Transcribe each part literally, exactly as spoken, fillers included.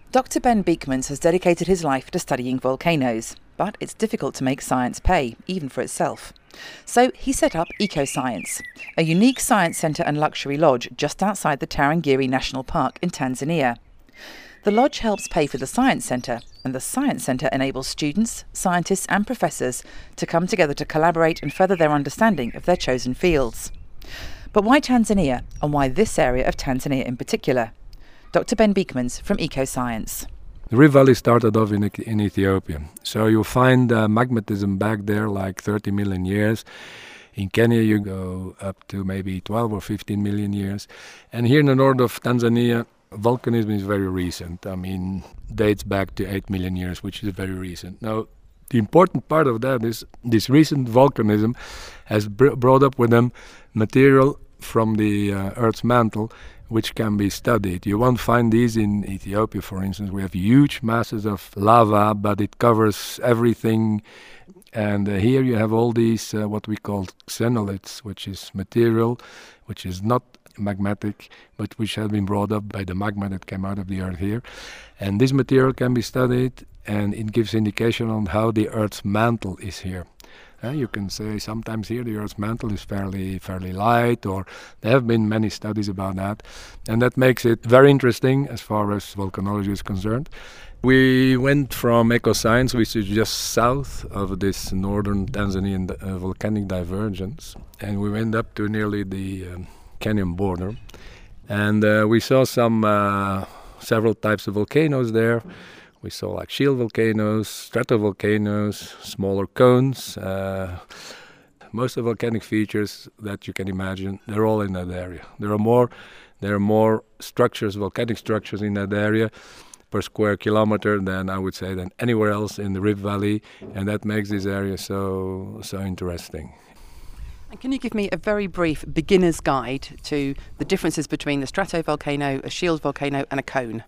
Doctor Ben Beekmans has dedicated his life to studying volcanoes, but it's difficult to make science pay, even for itself. So he set up EcoScience, a unique science centre and luxury lodge just outside the Tarangire National Park in Tanzania. The lodge helps pay for the science centre, and the science centre enables students, scientists and professors to come together to collaborate and further their understanding of their chosen fields. But why Tanzania, and why this area of Tanzania in particular? Doctor Ben Beekmans from EcoScience. The Rift Valley started off in, in Ethiopia. So you'll find uh, magmatism back there like thirty million years. In Kenya you go up to maybe twelve or fifteen million years. And here in the north of Tanzania, volcanism is very recent. I mean, dates back to eight million years, which is very recent. Now, the important part of that is this recent volcanism has br- brought up with them material from the uh, Earth's mantle, which can be studied. You won't find these in Ethiopia, for instance. We have huge masses of lava, but it covers everything. And uh, here you have all these, uh, what we call xenoliths, which is material, which is not magmatic, but which has been brought up by the magma that came out of the Earth here. And this material can be studied, and it gives indication on how the Earth's mantle is here. Uh, you can say sometimes here the Earth's mantle is fairly fairly light, or there have been many studies about that. And that makes it very interesting as far as volcanology is concerned. We went from EcoScience, which is just south of this northern Tanzanian uh, volcanic divergence, and we went up to nearly the um, Kenyan border. And uh, we saw some uh, several types of volcanoes there. We saw like shield volcanoes, stratovolcanoes, smaller cones. Uh, most of the volcanic features that you can imagine, they're all in that area. There are more, there are more structures, volcanic structures in that area per square kilometer than I would say than anywhere else in the Rift Valley, and that makes this area so so interesting. And can you give me a very brief beginner's guide to the differences between the stratovolcano, a shield volcano, and a cone?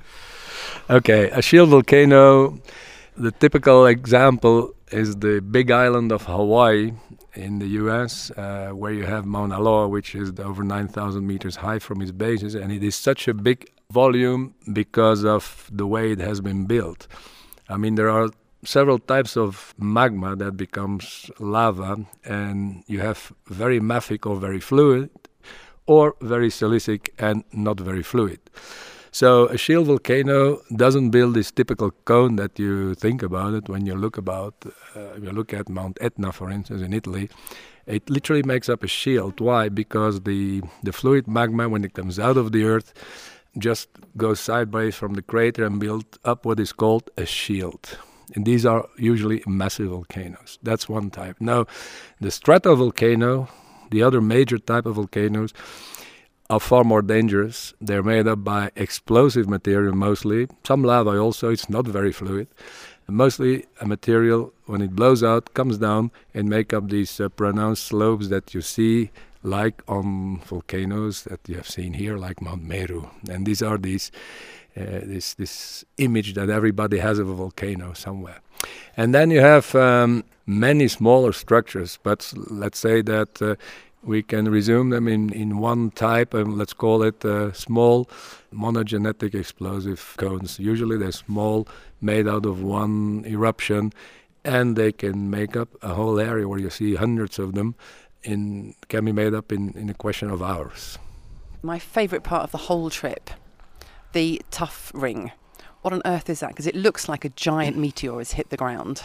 Okay, a shield volcano, the typical example is the big island of Hawaii in the U S, uh, where you have Mauna Loa, which is over nine thousand meters high from its basis, and it is such a big volume because of the way it has been built. I mean, there are several types of magma that becomes lava, and you have very mafic or very fluid, or very silicic and not very fluid. So a shield volcano doesn't build this typical cone that you think about it when you look about, uh, you look at Mount Etna, for instance, in Italy. It literally makes up a shield. Why? Because the, the fluid magma, when it comes out of the earth, just goes sideways from the crater and builds up what is called a shield. And these are usually massive volcanoes. That's one type. Now, the stratovolcano, the other major type of volcanoes, are far more dangerous. They're made up by explosive material mostly. Some lava also, it's not very fluid. And mostly a material, when it blows out, comes down and make up these uh, pronounced slopes that you see like on volcanoes that you have seen here, like Mount Meru. And these are these, uh, this, this image that everybody has of a volcano somewhere. And then you have um, many smaller structures, but let's say that uh, we can resume them in, in one type, and let's call it uh, small monogenetic explosive cones. Usually they're small, made out of one eruption, and they can make up a whole area where you see hundreds of them, in can be made up in, in a question of hours. My favourite part of the whole trip, the tuff ring. What on earth is that? Because it looks like a giant meteor has hit the ground.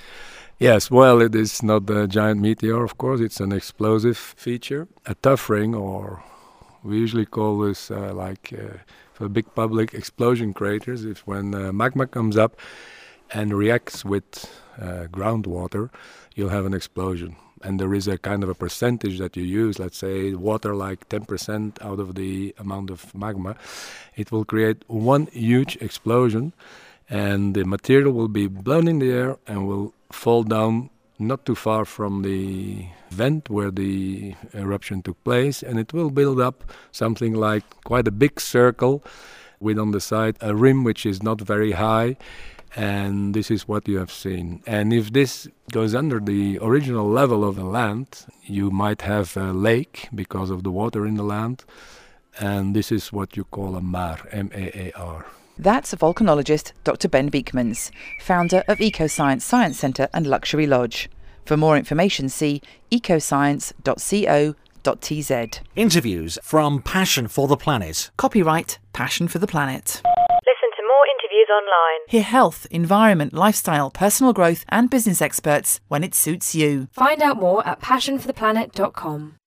Yes, well, it is not a giant meteor, of course. It's an explosive feature. A tuff ring, or we usually call this uh, like uh, for big public explosion craters, is when uh, magma comes up and reacts with uh, groundwater, you'll have an explosion. And there is a kind of a percentage that you use, let's say water like ten percent out of the amount of magma. It will create one huge explosion, and the material will be blown in the air and will fall down not too far from the vent where the eruption took place, and it will build up something like quite a big circle with on the side a rim which is not very high, and this is what you have seen. And if this goes under the original level of the land, you might have a lake because of the water in the land, and this is what you call a maar, M A A R. That's volcanologist Doctor Ben Beekmans, founder of Ecoscience Science Centre and Luxury Lodge. For more information, see ecoscience dot co dot t z. Interviews from Passion for the Planet. Copyright Passion for the Planet. Listen to more interviews online. Hear health, environment, lifestyle, personal growth and business experts when it suits you. Find out more at passion for the planet dot com.